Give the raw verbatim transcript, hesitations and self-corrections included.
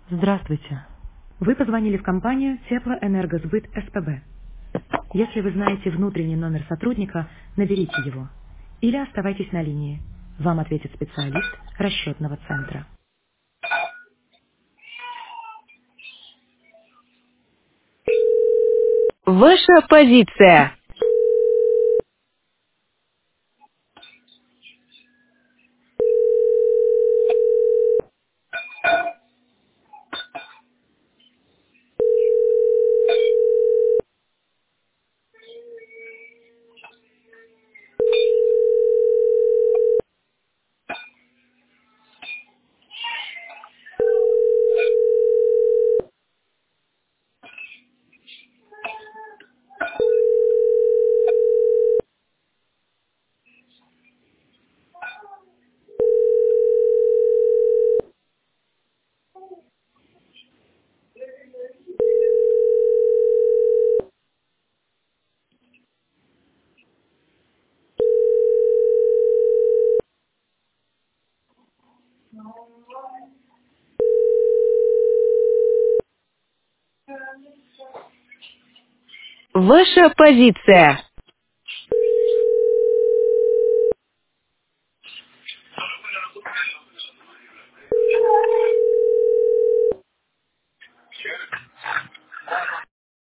Здравствуйте. Вы позвонили в компанию Теплоэнергосбыт СПБ. Если вы знаете внутренний номер сотрудника, наберите его. Или оставайтесь на линии. Вам ответит специалист расчетного центра. Ваша позиция. Ваша позиция.